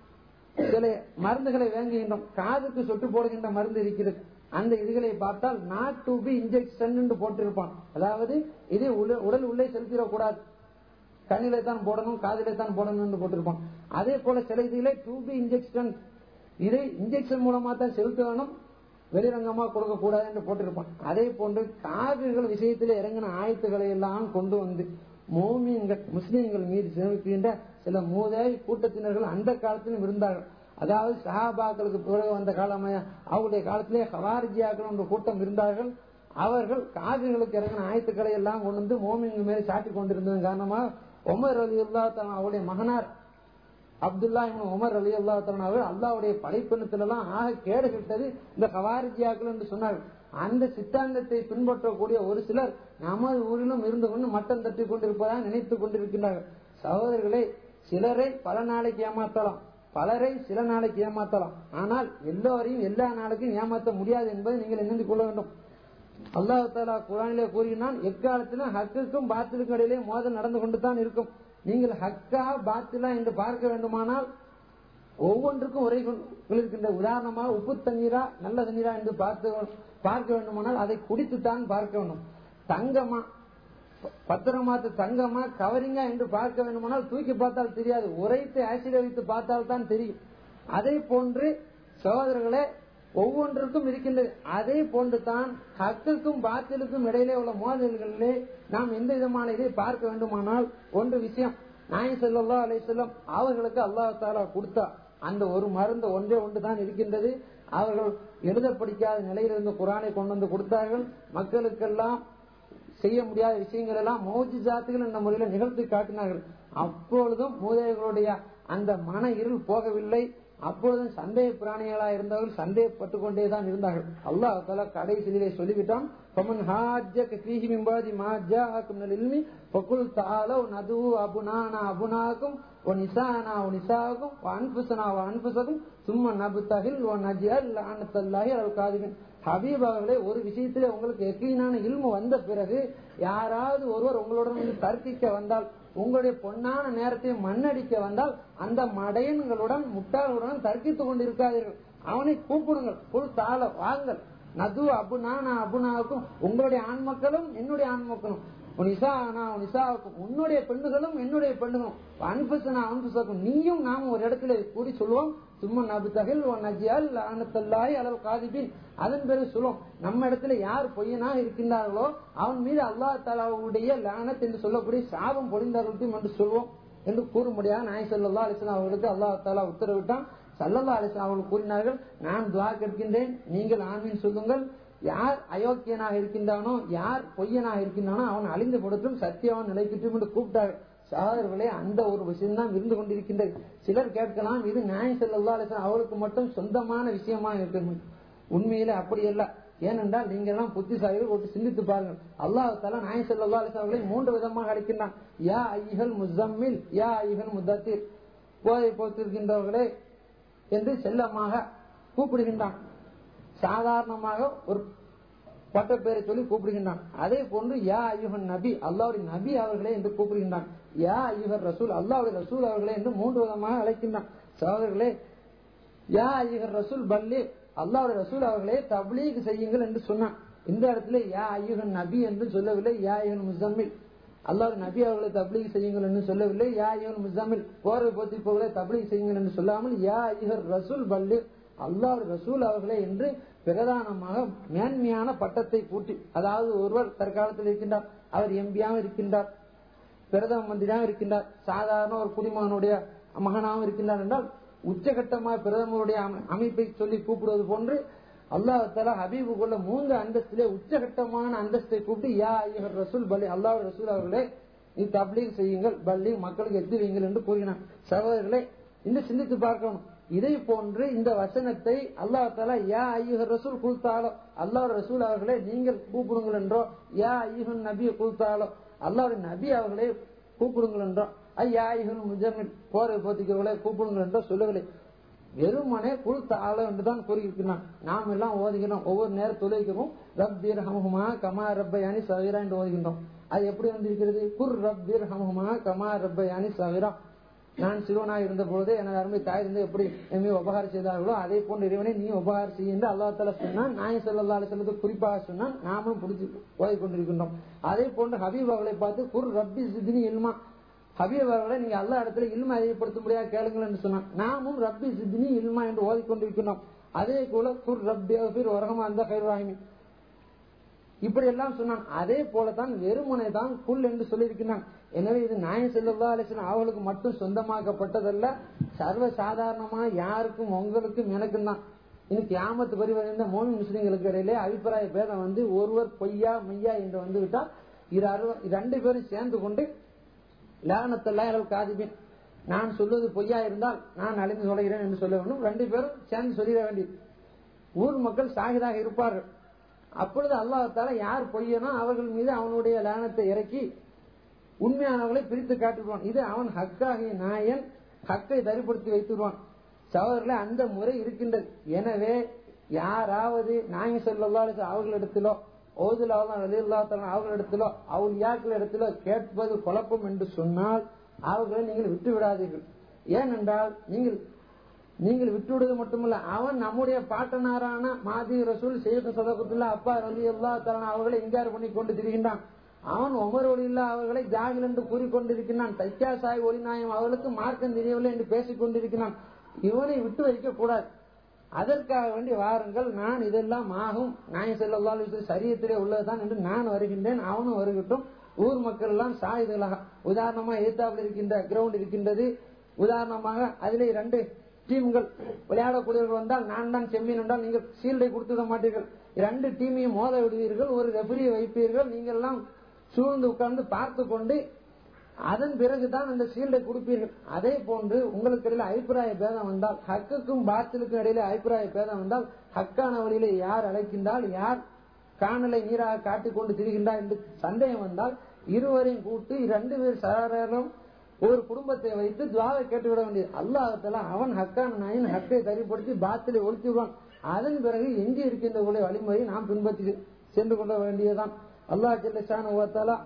Speaker 1: சில மருந்துகளை வாங்குகின்றோம். காதுக்கு சொட்டு போடுகின்ற மருந்து இருக்கிறது. அந்த இதுகளை பார்த்தால் நாட் டு பி இன்ஜெக்ஷன் போட்டிருப்பான். அதாவது இது உடல் உள்ளே செலுத்திடக்கூடாது, கண்ணிலே தான் போடணும், காதிலே தான் போடணும் போட்டிருப்பான். அதே போல சில இதுகளை டு பி இன்ஜெக்ஷன், இதை இன்ஜெக்ஷன் மூலமா தான் செலுத்த வேணும், வெளிரங்கமா கொடுக்க கூடாது என்று போட்டிருப்பான். அதே போன்று காவிர்கள் விஷயத்தில் இறங்கின ஆயத்துக்களை எல்லாம் கொண்டு வந்து மோமியன்கள் முஸ்லீம்கள் மீது சேமிக்கின்ற சில மூதாய் கூட்டத்தினர்கள் அந்த காலத்திலும் இருந்தார்கள். அதாவது சஹாபாக்களுக்கு பிறகு வந்த காலமே அவருடைய காலத்திலே ஹவாரிஜியாக்கள் என்ற கூட்டம் இருந்தார்கள். அவர்கள் காவிர்களுக்கு இறங்கின ஆயத்துக்களை எல்லாம் கொண்டு வந்து மோமியன்கள் மேலே சாட்டி கொண்டிருந்ததன் காரணமாக உமர் ரலியல்லாஹு தஆலா அவருடைய மகனார் அப்துல்லா இப்னு உமர் ரலியல்லாஹு தஆலா அவர்கள் அல்லாஹ்வுடைய படைப்பினத்திலெல்லாம் ஆக கேடு கிட்டது இந்த ஹவாரிஜியாக்கள் என்று சொன்னார்கள். அந்த சித்தாந்தத்தை பின்பற்றக்கூடிய ஒரு சிலர் நமது ஊரிலும் இருந்து கொண்டு மட்டம் தட்டி கொண்டிருப்பதாக நினைத்துக் கொண்டிருக்கின்றார்கள். சகோதரர்களே, சிலரை பல நாளைக்கு ஏமாற்றலாம், பலரை சில நாளைக்கு ஏமாற்றலாம். ஆனால் எல்லோரையும் எல்லா நாளைக்கும் ஏமாற்ற முடியாது என்பதை நீங்கள் நினைந்து கொள்ள வேண்டும். அல்லாஹ் தஆலா குர்ஆனிலே கூறினான், எக்காலத்திலும் ஹக்குக்கும் பாத்திலுக்கும் இடையிலே மோதல் நடந்து கொண்டு தான் இருக்கும். நீங்கள் ஹக்கா பாத்திலா என்று பார்க்க வேண்டுமானால் ஒவ்வொன்றுக்கும் உரை இருக்கின்ற. உதாரணமாக உப்பு தண்ணீரா நல்ல தண்ணீரா என்று பார்த்து பார்க்க வேண்டுமானால் அதை குடித்துத்தான் பார்க்க வேண்டும். தங்கமா பத்திரமாத்து தங்கமா கவரிங்கா என்று பார்க்க வேண்டுமானால் தூக்கி பார்த்தால் தெரியாது, உரைத்து ஆசிட் வைத்து பார்த்தால் தான் தெரியும். அதே போன்று சகோதரர்களே ஒவ்வொன்றுக்கும் இருக்கின்றது. அதே போன்று தான் ஹக்குக்கும் பாத்திலுக்கும் இடையிலே உள்ள மோதல்களிலே நாம் எந்த விதமான இதை பார்க்க வேண்டுமானால் ஒன்று விஷயம், நாயகம் ஸல்லல்லாஹு அலைஹி வஸல்லம் அவர்களுக்கு அல்லாஹ் தஆலா கொடுத்தா அந்த ஒரு மருந்து ஒன்றே ஒன்று தான் இருக்கின்றது. அவர்கள் எழுத படிக்காத நிலையிலிருந்து குர்ஆனை கொண்டு வந்து கொடுத்தார்கள். மக்களுக்கெல்லாம் செய்ய முடியாத விஷயங்கள் எல்லாம் மௌஜிசாத்துகள் என்ற முறையில் நிகழ்த்தி காட்டினார்கள். அப்பொழுதும் மூதைகளுடைய அந்த மன இருள் போகவில்லை. அப்பொழுதும் சந்தேக பிராணிகளா இருந்தவர்கள் சந்தேகப்பட்டுக் கொண்டேதான் இருந்தார்கள். அல்லாஹ் தஆலா கடைசியிலே சொல்லிவிட்டான், ஃபமன் ஹாஜ்ஜக ஃபீஹி மின் பாதி மா ஜாஅக்கும் மினல் இல்மி ஃபகுல் தஆலு நது அபுனானா அபுனாக்கும் வ நிசானா வ நிசாக்கும் வ அன்ஃபுஸனா வ அன்ஃபுஸக்கும் சும்ம நப்தஹில் வ நஜ்அல் லஅனத்துல்லாஹி அலல் காதிபின். ஹபீப் அவர்களே, ஒரு விஷயத்திலே உங்களுக்கு யக்கீனான இல்மு வந்த பிறகு யாராவது ஒருவர் உங்களுடன் தர்க்கிக்க வந்தால், உங்களுடைய பொன்னான நேரத்தை மண்ணடிக்க வந்தால், அந்த மடையன்களுடன் முட்டாளுடன் தர்க்கித்துக் கொண்டிருக்காதீர்கள், அவனை கூப்பிடுங்கள், புல் தாள வாங்கள். நது அபுனானா அபுனாவுக்கும், உங்களுடைய ஆண் மக்களும் என்னுடைய ஆண் மக்களும், உன்னுடைய பெண்ணுகளும் என்னுடைய பெண்ணுகளும், அன்புசனா அன்புசாக்கும், நீயும் நாமும் ஒரு இடத்துல கூடி சொல்லுவோம், சும்மா நபுத்தகில் நஜியல் லஅனத்துல்லாஹி அலல் காதிபின். அதன் பிறகு சொல்லுவோம், நம்ம இடத்துல யார் பொய்யனாக இருக்கின்றார்களோ அவன் மீது அல்லாஹ் தஆலாவுடைய லஅனத் என்று சொல்லக்கூடிய சாபம் பொழிந்தார்கள் என்று சொல்வோம் என்று கூறும்படியாக நாயகம் ஸல்லல்லாஹு அலைஹி வஸல்லம் அவர்களுக்கு அல்லாஹ் தஆலா உத்தரவிட்டான். ஸல்லல்லாஹு அலைஹி வஸல்லம் அவர்கள் கூறினார்கள், நான் துஆ கேட்கின்றேன், நீங்கள் ஆமீன் சொல்லுங்கள். யார் அயோக்கியனாக இருக்கின்றானோ, யார் பொய்யனாக இருக்கின்றானோ அவன் அழிந்து கொடுத்தும் சத்தியவன் நிலைக்கிட்டும் என்று கூப்பிட்டார்கள். சகோதரர்களே, அந்த ஒரு விஷயம் தான் இருந்து கொண்டிருக்கின்றது. சிலர் கேட்கலாம், இது நாயகம் ஸல்லல்லாஹு அலைஹி வஸல்லம் அவருக்கு மட்டும் சொந்தமான விஷயமா இருக்கணும். உண்மையிலே அப்படி அல்ல. ஏனென்றால் நீங்க எல்லாம் புத்திசாலிகள் ஒரு சிந்தித்து பாருங்கள். அல்லாஹ் தஆலா நாயகம் ஸல்லல்லாஹு அலைஹி வஸல்லம் அவர்களை மூன்று விதமாக அழைக்கின்றான். யா அய்யுஹல் முஸம்மில், யா அய்யுஹல் முதத்திர், போதை போத்திருக்கின்றவர்களே என்று செல்லமாக கூப்பிடுகின்றான். சாதாரணமாக ஒரு பட்ட பேரை சொல்லி கூப்பிடுகின்றான். அதே போன்று யா அய்யுஹன் நபி, அல்லாஹ்வுடைய நபி அவர்களே என்று கூப்பிடுகின்றான். யா அய்யுஹர் ரசூல், அல்லாஹ்வுடைய ரசூல் அவர்களே என்று மூன்று விதமாக அழைக்கின்றான். சகோதரர்களே, யா அய்யுஹர் ரசூல் பல்லி, அல்லாஹ்வுடைய ரசூல் அவர்களே தப்லீக் செய்யுங்கள் என்று சொன்னான். இந்த இடத்துல யா அய்யுஹன் நபி என்று சொல்லவில்லை, யா அய்யுஹன் முஸம்மில், அல்லாஹ்வுடைய நபி அவர்களை தப்லீக் செய்யுங்கள் என்று சொல்லவில்லை, யா அய்யுஹன் முஸம்மில், போர்வை போத்தி போவதை தப்லீக் செய்யுங்கள் என்று சொல்லாமல் யா அய்யுஹர் ரசூல் பல்லி, அல்லாஹ்வுடைய ரசூல் அவர்களே என்று பிரதானமாக மேன்மையான பட்டத்தை கூட்டி, அதாவது ஒருவர் தற்காலத்தில் இருக்கின்றார், அவர் எம்பியாகவும் இருக்கின்றார், பிரதம மந்திரியாகவும் இருக்கின்றார், சாதாரண ஒரு குடிமகனுடைய மகனாகவும் இருக்கின்றார் என்றால் உச்சகட்டமாக பிரதமருடைய அமைப்பை சொல்லி கூப்பிடுவது போன்று அல்லாஹ் தஆலா ஹபீபு கொள்ள மூன்று அந்தஸ்திலே உச்சகட்டமான அந்தஸ்தை கூப்பிட்டு யா அய்யுஹர் ரசூல் பல்லி, அல்லாஹ்வுடைய ரசூல் அவர்களே நீ தப்லீக் செய்யுங்கள், பல்லி மக்களுக்கு எத்தி வையுங்கள் என்று கூறினார். சகோதரர்களே, இந்த சிந்தித்து பார்க்கணும். இதை போன்று இந்த வசனத்தை அல்லாஹ் தஆலா யா அய்யுஹர் ரசூல் குல்தாலோ, அல்லாஹ் ரசூல் அவர்களே நீங்கள் கூப்பிடுங்கள் என்றோ, யா அய்யுஹன் நபி குல்தாலோ, அல்லாஹ்வுடைய நபி அவர்களே கூப்பிடுங்கள் என்றோம். ஐயாயிகள் முஜம்மில் போரை போத்திக்கிறவர்களே கூப்பிடுங்கள் என்றோ சொல்லவில்லை. வெறுமனே குல் தால என்றுதான் கூறியிருக்கிறான். நாம் எல்லாம் ஓதுகிறோம், ஒவ்வொரு நேரம் தொலைக்கிறோம் ரப்பீர் ஹம்ஹுமா கமா ரப்பயானி சகீரா என்று ஓதுகின்றோம். அது எப்படி வந்திருக்கிறது? குர் ரப்பீர் ஹம்ஹுமா கமா ரப்பயானி சகீரா. நான் சிறுவனாக இருந்த பொழுது எனது அருமை தாய் இருந்து எப்படி எம்மை உபகாரம் செய்தார்களோ அதே போன்ற இறைவனை நீ உபகாரம் செய்ய என்று அல்லாஹ் தஆலா சொன்னான். நாயகம் ஸல்லல்லாஹு அலைஹி வஸல்லம் குறிப்பாக சொன்னான். நாமும் புடிச்சு ஓதி கொண்டிருக்கின்றோம். அதே போன்று ஹபீப் அவர்களை பார்த்து குர் ரப்பி ஸித்னி இல்மா, ஹபீப் அவர்களை நீங்க அல்லா இடத்துல இல்ம அதிகப்படுத்த முடியாது கேளுங்கள் என்று சொன்னான். நாமும் ரப்பி ஸித்னி இல்மா என்று ஓதிக்கொண்டிருக்கிறோம். அதே போல குர் ரப்பி அஃபிர் வரஹமா அந்த கைர் ரஹீம் இப்படி எல்லாம் சொன்னான். அதே போலதான் வெறுமனை தான் குல் என்று சொல்லியிருக்கிறான். எனவே இது நாயகம் ஸல்லல்லாஹு அலைஹி வஸல்லம் அவர்களுக்கு மட்டும் சொந்தமாக்கப்பட்டதல்ல, சர்வ சாதாரணமா யாருக்கும் உங்களுக்கும் எனக்கும் தான். இன்னைக்கு கியாமத் பரிவந்த மோமின் முஸ்லிம்களுக்கு இடையிலே அபிப்பிராய பேதம் வந்து ஒருவர் பொய்யா மெய்யா என்று வந்து விட்டால் இரண்டு பேரும் சேர்ந்து கொண்டு லானத்தல்லாஹ் காதிபின், நான் சொல்வது பொய்யா இருந்தால் நான் அழிந்து சொல்கிறேன் என்று சொல்ல வேண்டும். ரெண்டு பேரும் சேர்ந்து சொல்லிட வேண்டியது. ஊர் மக்கள் சாகிதாக இருப்பார்கள். அப்பொழுது அல்லாஹ் தஆலா யார் பொய்யனோ அவர்கள் மீது அவனுடைய லானத்தை இறக்கி உண்மையானவர்களை பிரித்து காட்டுவான். இது அவன் ஹக்காகிய நாயன் ஹக்கை தரிப்படுத்தி வைத்துருவான். சகோதரர்களே, அந்த முறை இருக்கின்றது. எனவே யாராவது நாயகம் ஸல்லல்லாஹு அலைஹி வஸல்லம் அவர்களிடத்திலோ ஓதுலாஹ் ரலியல்லாஹு தஆலா அவர்களிடத்திலோ அவுலியாக்கள் இடத்திலோ கேட்பது குழப்பம் என்று சொன்னால் அவர்களை நீங்கள் விட்டு விடாதீர்கள். ஏனென்றால் நீங்கள் நீங்கள் விட்டுவிடுவது மட்டுமல்ல, அவன் நம்முடைய பாட்டனாரான மாதி ரசூல் செய்த சதகத்துல்லா அப்பா ரலியல்லாஹு தஆலா அவர்களை இங்கார் பண்ணி கொண்டு திரிகின்றான். அவன் உமர் ஒளியில்லா அவர்களை ஜாகில் என்று கூறிக்கொண்டிருக்கிறான். தைக்கா சாய் ஒளிநாயம் அவர்களுக்கு மார்க்கம் தெரியவில்லை என்று பேசிக் கொண்டிருக்கிறான். இவனை விட்டு வைக்க கூடாது. அதற்காக வேண்டி வாருங்கள், நான் இதெல்லாம் ஆகும் நாயகம் ஸல்லல்லாஹு அலைஹி வஸல்லம் சரியத்திலே உள்ளதுதான் என்று நான் வருகின்றேன், அவனும் வருகட்டும். ஊர் மக்கள் எல்லாம் சாயுதலாக உதாரணமா எதிர்த்தாப்பில் இருக்கின்ற கிரவுண்ட் இருக்கின்றது. உதாரணமாக அதிலே இரண்டு டீம்கள் விளையாடக்கூடியவர்கள் வந்தால் நான் தான் செம்மீன் என்றால் நீங்கள் சீல்டை கொடுத்து விட மாட்டீர்கள். இரண்டு டீமையும் மோத விடுவீர்கள், ஒரு ரெஃபரியை வைப்பீர்கள். நீங்கள் எல்லாம் சூழ்ந்து உட்கார்ந்து பார்த்து கொண்டு அதன் பிறகுதான் அந்த சீல்டை கொடுப்பீர்கள். அதே போன்று உங்களுக்கு இடையில அபிப்பிராய பேதம் வந்தால், ஹக்குக்கும் பாத்திலுக்கும் இடையில அபிப்பிராய பேதம் வந்தால், ஹக்கான வழியிலே யார் அழைக்கின்றால் யார் காணலை நீராக காட்டிக் கொண்டு திரிகின்றார் என்று சந்தேகம் வந்தால் இருவரையும் கூட்டு இரண்டு பேர் சாராரும் ஒரு குடும்பத்தை வைத்து துவாவை கேட்டுவிட வேண்டியது. அல்லாஹ் தஆலா அவன் ஹக்கான நாயின் ஹக்கை தரிப்படுத்தி பாத்திலை ஒழித்து விடுவான். அதன் பிறகு எங்கே இருக்கின்ற வழிமுறையை நாம் பின்பற்றி சென்று கொள்ள வேண்டியதுதான். அல்லாஹ் ஜல்ல ஷானஹு வ தஆலா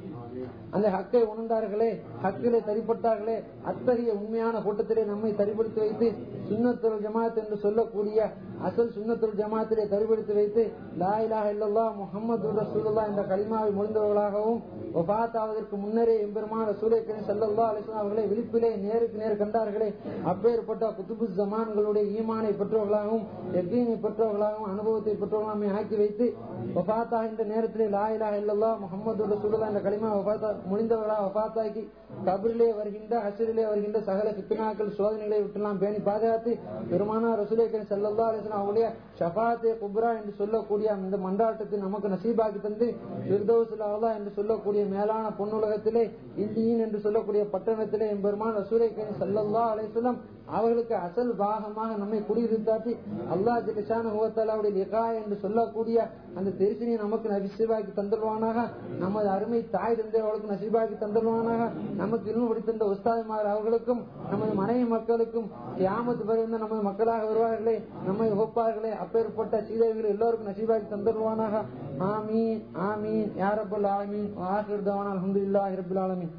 Speaker 1: அந்த ஹக்கை உணர்ந்தார்களே, ஹக்கிலே தரிப்பட்டார்களே, அத்தகைய உண்மையான கூட்டத்திலே நம்மை தரிப்படுத்தி வைத்து சுன்னத்துல் ஜமாத் என்று சொல்லக்கூடிய அசல் சுன்னத்துல் ஜமாத்திலே தரிப்படுத்தி வைத்து லா இலாஹ இல்லல்லாஹ் முஹம்மது ரசூலுல்லாஹ் என்ற கலிமாவை மொழிந்தவர்களாகவும் வஃபாத் ஆவதற்கு முன்னரே எம்பெருமான் ரசூலை கரீம் ஸல்லல்லாஹு அலைஹி வஸல்லம் அவர்களை விழிப்பிலே நேருக்கு நேர் கண்டார்களே, அப்பேற்பட்ட குதுபு ஜமான்களுடைய ஈமானை பெற்றவர்களாகவும் யகீனை பெற்றவர்களாகவும் அனுபவத்தை பெற்றவர்களாகவும் ஆக்கி வைத்து வஃபாத் ஆகின்ற நேரத்திலே லா இலாஹ இல்லல்லாஹ் முஹம்மது ரசூலுல்லாஹ் என்ற கலிமா முடிந்தவர்களா வஃபாத்தாக்கி கபரிலே வருகின்ற ஹஸ்ரிலே வருகின்ற சகல ஃபித்னாக்கள் சோதனைகளை விட்டுலாம் பேணி பாதுகாத்து பெருமானார் ரசூலை கரீம் ஸல்லல்லாஹு அலைஹி வஸல்லம் அவருடைய ஷஃபாஅத்தே குப்ரா என்று சொல்லக்கூடிய இந்த மண்டாட்டத்தை நமக்கு நசீபாக்கி தந்து ஃபிர்தௌஸுல் அலா என்று சொல்லக்கூடிய மேலான பொன்னுலகத்திலே இல்லீன் என்று சொல்லக்கூடிய பட்டணத்திலே பெருமானார் ரசூலை கரீம் ஸல்லல்லாஹு அலைஹி வஸல்லம் அவர்களுக்கு அசல் பாகமாக நம்மை குடியிருந்தாட்டி அல்லாஹ் ஜல்ல ஷானஹு வ தஆலாவுடைய லிகா என்று சொல்லக்கூடிய அந்த தெரிசினை நமக்கு நசீபாக்கி தந்துடுவானாக. நமது அருமை தாய் தந்தையர்களுக்கு நசீபாக்கி தந்துடுவானாக. நமக்கு இன்னும் படித்த உஸ்தாதுமார் அவர்களுக்கும் நமது மனைவி மக்களுக்கும் கியாமத் வரைந்த நமது மக்களாக வருவார்களே, நம்மை வகுப்பார்களே, அப்பேற்பட்ட சீதைகள் எல்லோருக்கும் நசீபாக்கி தந்துடுவானாக. ஆமீன் ஆமீன் யா ரப்பல் ஆலமீன். ஆகிர் தவானா அல்ஹம்துலில்லாஹி ரப்பில் ஆலமீன்.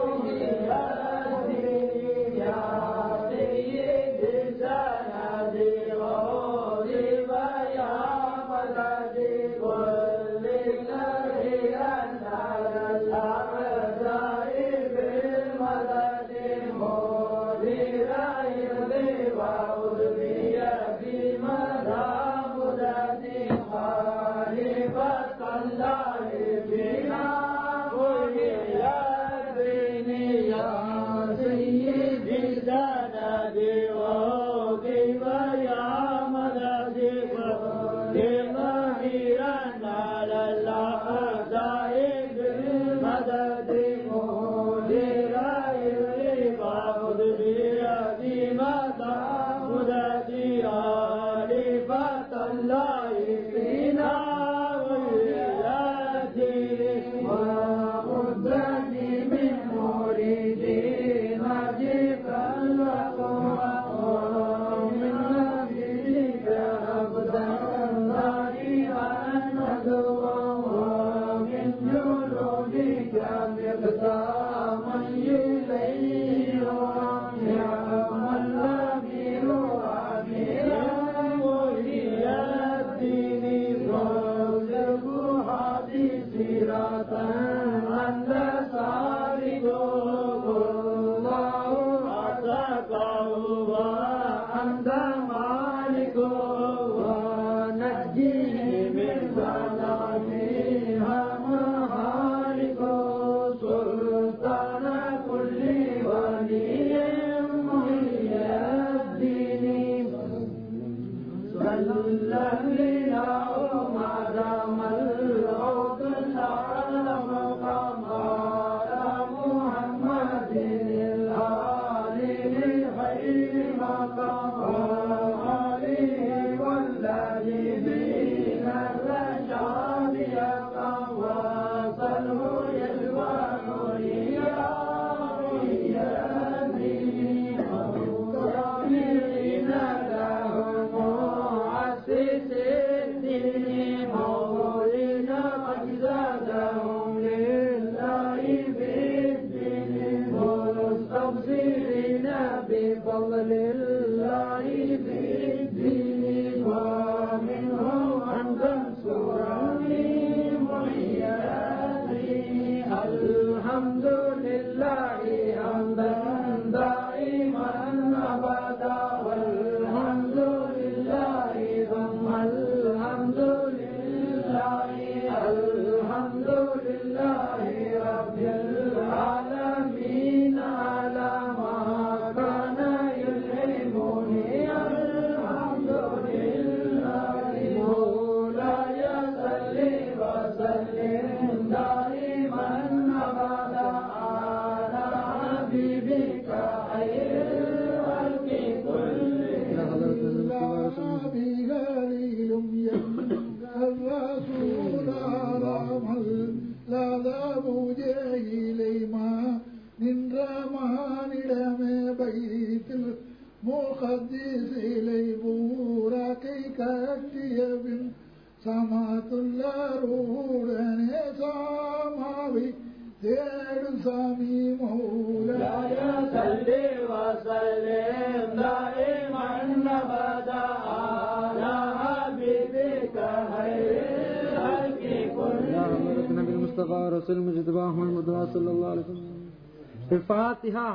Speaker 2: Yeah.
Speaker 1: بفضل الله في الدين ومنه أن تنصرني معياتي الحمد لله حمدا دائما أبدا والحمد لله ثم الحمد لله الحمد لله رب العالمين على ما كان يلهمني الحمد لله مولاي صل وسلم دائما أبدا على حبيبك خير الخلق كلهم
Speaker 2: بغليل الرسول على ലാദാ പൂജയിലേമാ നിன்ற മഹാനിടമേ ബൈത്തിൽ മുഖദ്ദിസിലെ പൂരാക്കൈ കട്ടിയവിൻ സമാതുല്ലാറൂടനെ സാമാവി തേടും സാമി മൗലായ
Speaker 1: സല്ലി വസല്ലിം ദായിമൻ അബദാ അലാ ഹബീബിക ഖൈറിൽ ഖൽഖി കുല്ലഹിം നബി മുസ്തഫ റസൂൽ മുജ്തബ മുഹമ്മദ് സല്ലല്ലാഹു അലൈഹി വസല്ലം الفاتحة.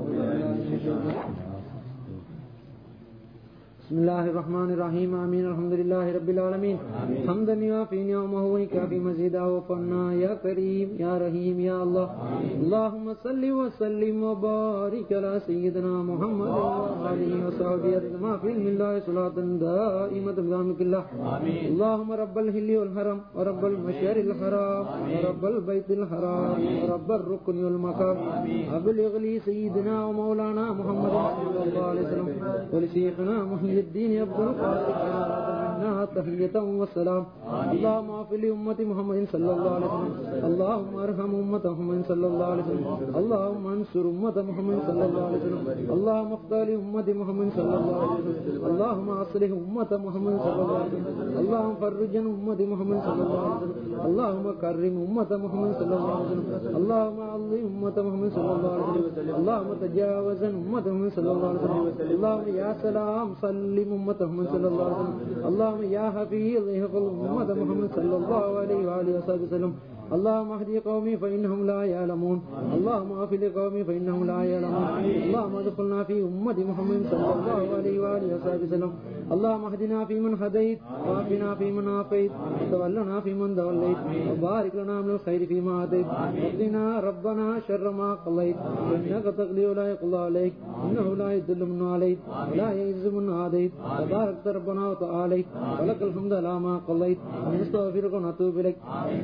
Speaker 1: بسم الله الرحمن الرحيم آمين الحمد لله رب العالمين حمدا يوافي نعمه ويكافي مزيده وفنا يا كريم يا رحيم يا الله اللهم صل وسلم وبارك على سيدنا محمد وآله وصحبه ما في علم الله صلاة دائمة بدامك الله اللهم رب الهل والحرم ورب المشعر الحرام ورب البيت الحرام ورب الركن والمقام أبلغ لي سيدنا ومولانا محمد صلى الله عليه وسلم ولشيخنا محمد الدين عبد القادر منا تحية والسلام اللهم اغفر لأمة محمد صلى الله عليه وسلم اللهم ارحم أمة محمد صلى الله عليه وسلم اللهم انصر أمة محمد صلى الله عليه وسلم اللهم اختار أمة محمد صلى الله عليه وسلم اللهم اصلح أمة محمد صلى الله عليه وسلم اللهم فرج أمة محمد صلى الله عليه وسلم اللهم كرم أمة محمد صلى الله عليه وسلم اللهم عظم أمة محمد صلى الله عليه وسلم اللهم تجاوز أمة محمد صلى الله عليه وسلم اللهم يا سلام سلم أمة محمد صلى الله عليه وسلم اللهم يا حفيظ احفظ أمة محمد صلى الله عليه وآله وصحبه وسلم اللهم اهدي قومي فإنهم لا يعلمون اللهم اغفر لقومي فإنهم لا يعلمون اللهم ادخلنا في أمة محمد صلى الله عليه وآله وصحبه وسلم اللهم اهدنا فيمن هديت وعافنا فيمن عافيت وتولنا فيمن توليت وبارك لنا من الخير فيما آتيت وقنا ربنا شر ما قضيت إنك تقضي ولا يقضى عليك إنه لا يذل من عليك ولا يعز من عاديت تبارك ربنا وتعاليت ولك الحمد على ما قضيت ونستغفرك ونتوب إليك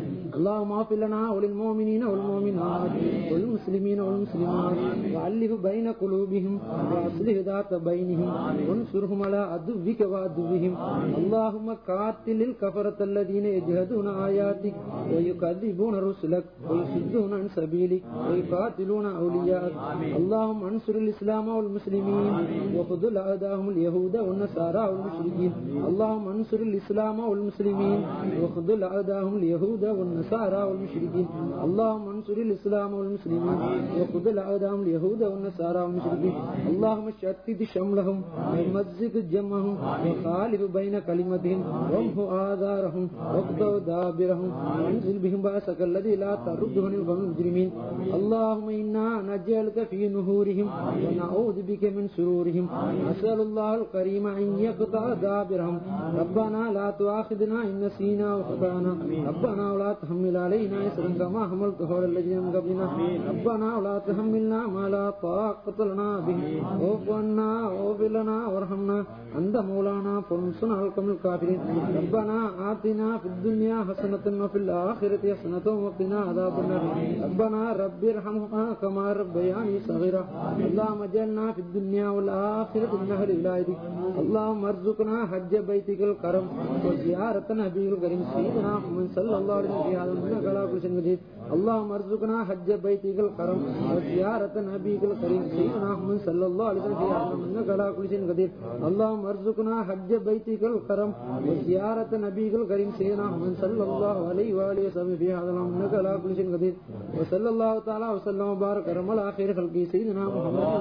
Speaker 1: اللهم اغفر لنا وللمؤمنين والمؤمنات والمسلمين والمسلمات وألف بين قلوبهم وأصلح ذات بينهم وانصرهم على عدوك وعدوهم اللهم قاتل الكفرة الذين يجهدون آياتك ويكذبون رسلك ويصدون عن سبيلك ويقاتلون أولياءك اللهم انصر الإسلام والمسلمين وخذل أعداءهم اليهود والنصارى والمشركين اللهم انصر الإسلام والمسلمين وخذل أعداءهم اليهود والنصارى والمشركين اللهم انصر الإسلام والمسلمين وخذل أعداءهم اليهود والنصارى والمشركين اللهم شتت شملهم ومزق جمعهم وخالف بين كلمتهم وامحو آثارهم واقطع دابرهم وانزل بهم بأسك الذي لا ترد عن القوم المجرمين اللهم إنا نجعلك في نهورهم ونعوذ بك من شرورهم نسأل الله الكريم أن يقطع دابرهم ربنا لا تؤاخذنا إن نسينا وخطأنا ربنا ولا تحمل علينا إصرا كما حملته على الذين من قبلنا ربنا ولا تحملنا ما لا طاقة لنا به واعف عنا واغفر لنا وارحمنا أنت مولانا فانصرنا على القوم الكافرين ربنا آتنا في الدنيا حسنة وفي الآخرة حسنة وقنا عذاب النار ربنا رب ارحمهما كما ربياني صغيرا اللهم اجعلنا في الدنيا والآخرة من أهل ولايتك اللهم ارزقنا حج بيتك الكرم وزيارة نبيك الكريم سيدنا محمد صلى الله عليه وسلم إنك على كل شيء قدير اللهم ارزقنا حج بيتك الكرم وزيارة نبيك الكريم سيدنا محمد صلى الله عليه وسلم إنك على كل شيء قدير اللهم ارزقنا حج بيتك الكرم وزيارة نبيك الكريم سيدنا محمد صلى الله عليه وآله وسلم في هذا الأمر إنك على كل شيء قدير وصلى الله تعالى وسلم وبارك على خير خلقه سيدنا محمد وعلى آله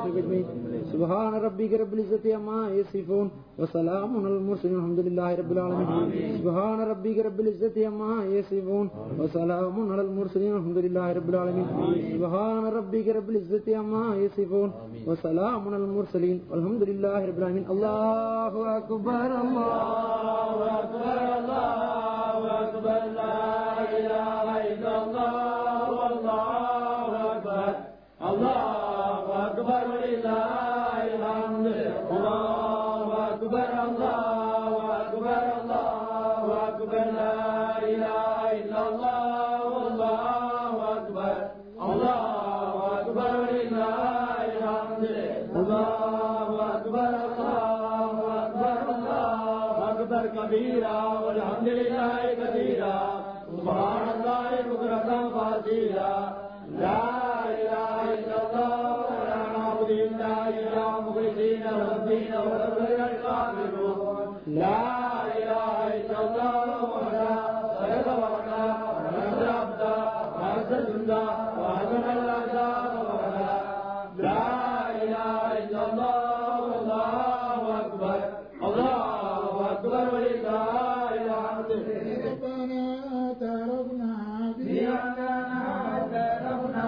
Speaker 1: والصحبه اجمعين سبحان ربك رب العزه عما يصفون وسلام على المرسلين الحمد لله رب العالمين سبحان ربك رب العزه عما يصفون وسلام على المرسلين الحمد لله رب العالمين سبحان ربك رب العزه عما يصفون وسلام على المرسلين والحمد لله رب العالمين الله اكبر الله اكبر الله اكبر لا اله الا الله والله اكبر الله اكبر ولله الحمد الله اكبر الله اكبر الله اكبر لا اله الا الله والله اكبر الله اكبر ولله الحمد الله اكبر الله اكبر الله اكبر كبيرا والحمد لله كثيرا سبحان الله بكرة وأصيلا لا اله الا الله ولا نعبد الا اياه مخلصين له الدين وربنا الكافرون لا اله الا الله وحده صدق وعده ونصر عبده وعز جنده وهزم الاحزاب وحده لا اله الا الله والله اكبر الله اكبر ولله الحمد
Speaker 2: ربنا اعترفنا
Speaker 1: بأننا اعترفنا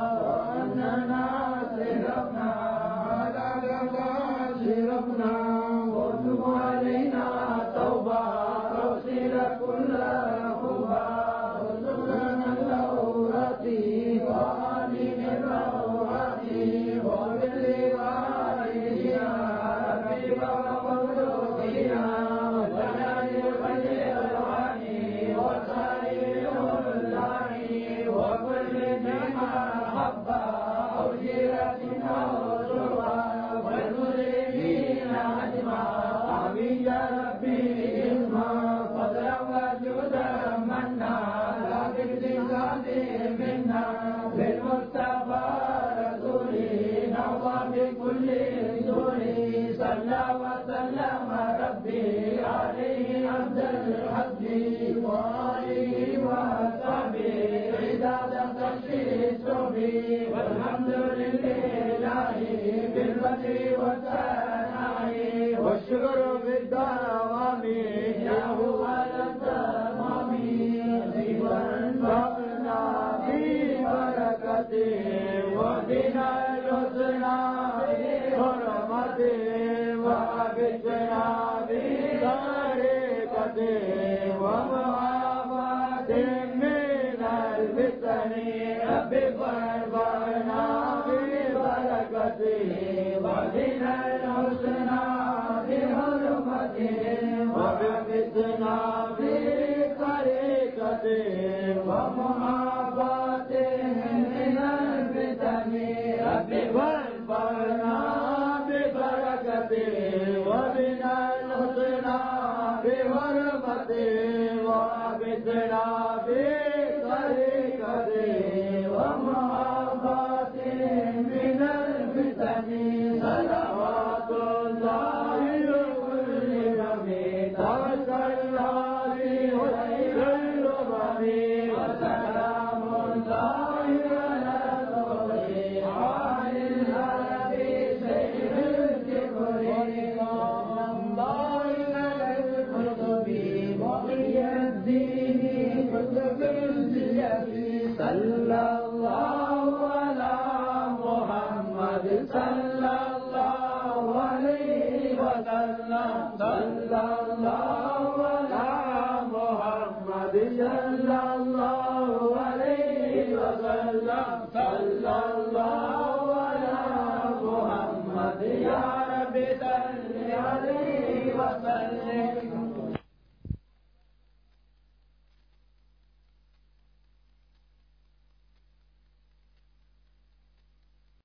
Speaker 1: وأننا سرفنا على الله شرفنا وتب علينا توبة تغسل كل خوبة وارزقنا الأوراق وآمن الروعات واغفر لوالدينا ربي ومولودينا وجعل الخير الواني وسائر الواني وكل بما حبا أو جيرتنا وزرها والمسلمين أجمعين آمين يا ربي إسمع فضلا وجودا منا لا باقتصاد منا بالمصطفى رسوله نوى بكل سوره صلى وسلم ربي عليه أفضل الحمد وآله وصحبه عداد تشخيص به والحمد لله بالبدر والثناء والشكر بالدوام يا هو التمام وانفعنا ببركته وبنا الحسنى بحرمته وأبتنا بطريقته ومعافاته من الفتن رب فربنا ببركته وبنا الحسنى بحرمته وبفتنا بطريقته ومعافاته من الفتن رب فربنا ببركته وبنا الحسنى بحرمته وبفتنا بطريقته ومعافاته من الفتن صلوات الله لكل جميع توكل عليه خير الأمم وسلام الله على الرسول عن الهدي سيد الكبر الله على الكتب وقي الدين كتب الزيادة صلى الله على محمد صلى الله عليه وسلم صلى الله على محمد صلى الله عليه وسلم صلى